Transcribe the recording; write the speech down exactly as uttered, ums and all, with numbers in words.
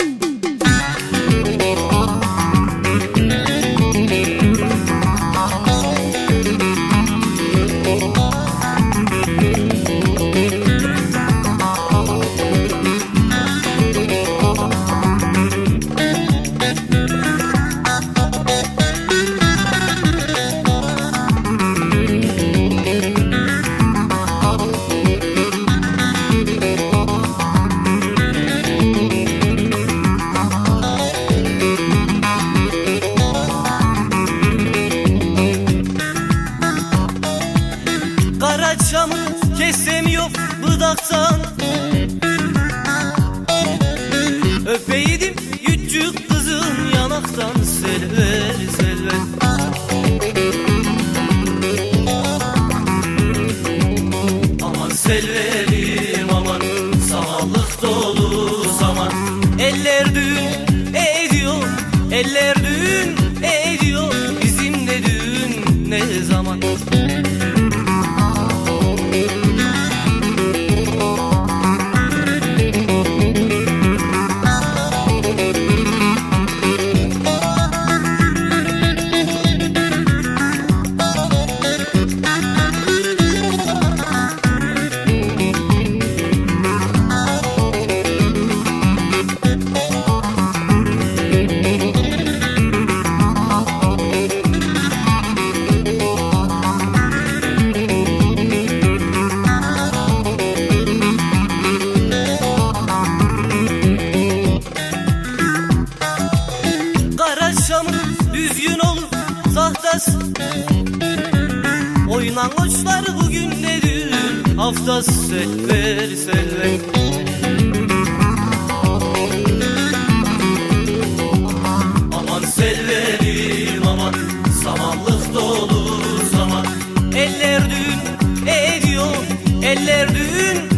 Karaçamı kessem yok budaktan, öpeydim küçük kızın yanaktan. Selver selver aman selverim aman, samanlık dolu zaman. Eller düğün ediyor, eller düğün ediyor, bizim de düğün ne zaman? Düzgün olur sahtası, oynanmışlar bugün ne düğün haftası. Selver selver aman selverim aman, samanlık dolu zaman. Eller düğün ediyor, eller düğün